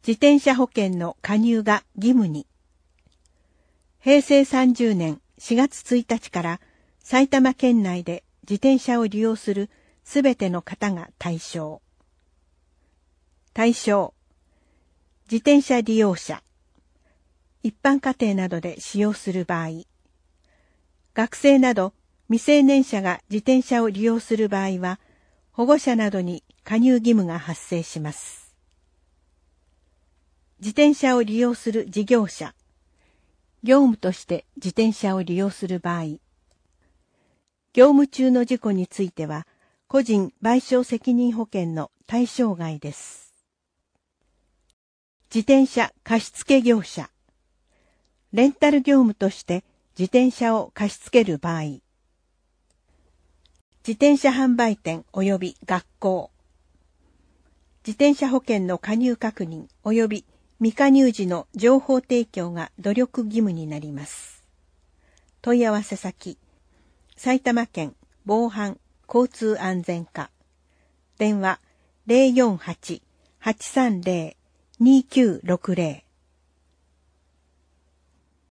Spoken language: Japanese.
自転車保険の加入が義務に。平成30年4月1日から埼玉県内で自転車を利用するすべての方が対象。対象。自転車利用者。一般家庭などで使用する場合。学生など未成年者が自転車を利用する場合は、保護者などに加入義務が発生します。自転車を利用する事業者。業務として自転車を利用する場合。業務中の事故については、個人賠償責任保険の対象外です。自転車貸付業者。レンタル業務として自転車を貸し付ける場合。自転車販売店及び学校。自転車保険の加入確認及び未加入時の情報提供が努力義務になります。問い合わせ先、埼玉県防犯交通安全課。電話 048-830-2960